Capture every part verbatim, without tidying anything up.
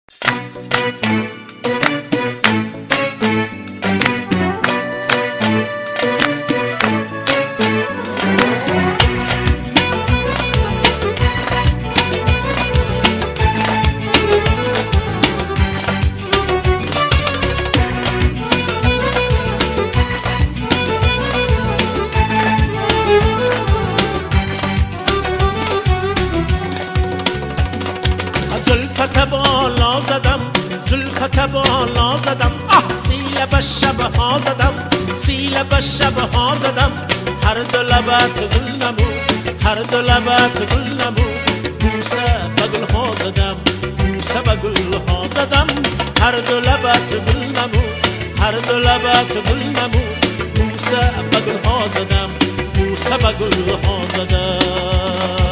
زلفت بالا زدم زلفت بالا زدم آه سیل به شب ها زدم سیل به شب ها زدم هر دو لبت گل نمود هر دو لبت گل نمود بوسه به گل ها زدم بوسه به گل ها زدم هر دو لبت گل نمود هر دو لبت گل نمود بوسه به گل ها زدم بوسه به گل ها زدم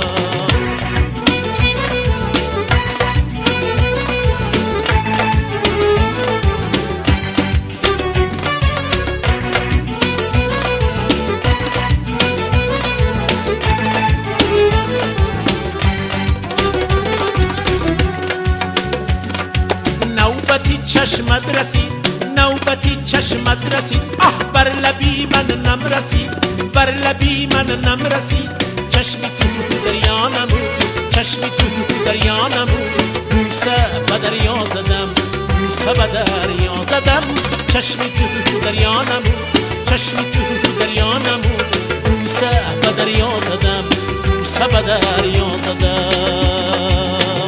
نوبتی چشمت رسید نوبتی چشمت رسید آه بر لبی من نم رسید بر لبی من نم رسید چشمی تو دریا نمود چشمی تو دریا نمود بوسه به دریا زدم بوسه به دریا زدم چشمی تو دریا نمود چشمی تو دریا نمود بوسه به دریا زدم بوسه به دریا زدم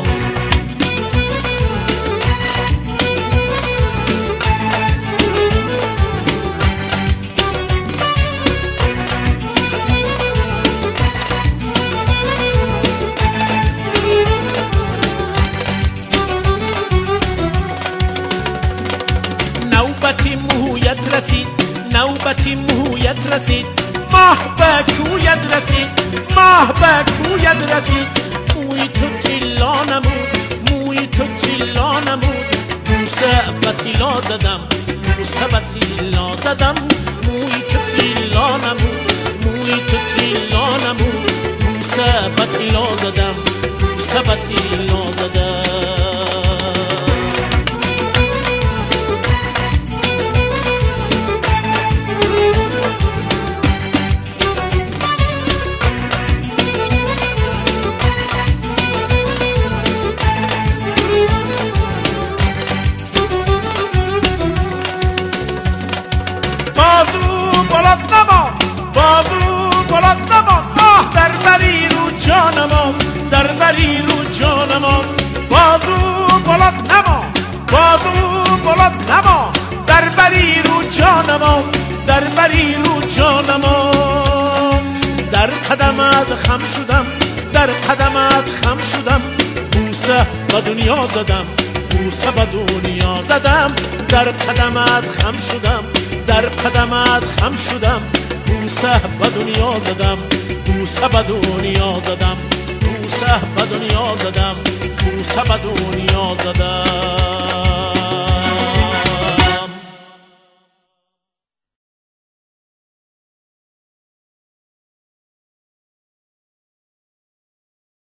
نوبتی مویت رسید نوبتی مویت رسید ماه به کویت رسید ماه به کویت رسید موی تو تیلا نمود موی تو تیلا نمود بوسه به تیلا زدم بوسه به تیلا زدم موی تو تیلا نمود موی تو تیلا نمود بوسه به تیلا زدم بوسه به تیلا زدم بازو بلند نما بازو بلند نما آه در بری رو جانما در بری رو جانما بازو بلند نما بازو بلند نما در بری رو جانما در بری رو جانما در قدمت خم شدم در قدمت خم شدم بوسه به دنیا زدم بوسه به دنیا زدم در قدمت خم شدم در قدمت خم شدم بوسه به دنیا زدم بوسه به دنیا زدم بوسه به دنیا زدم بوسه به دنیا زدم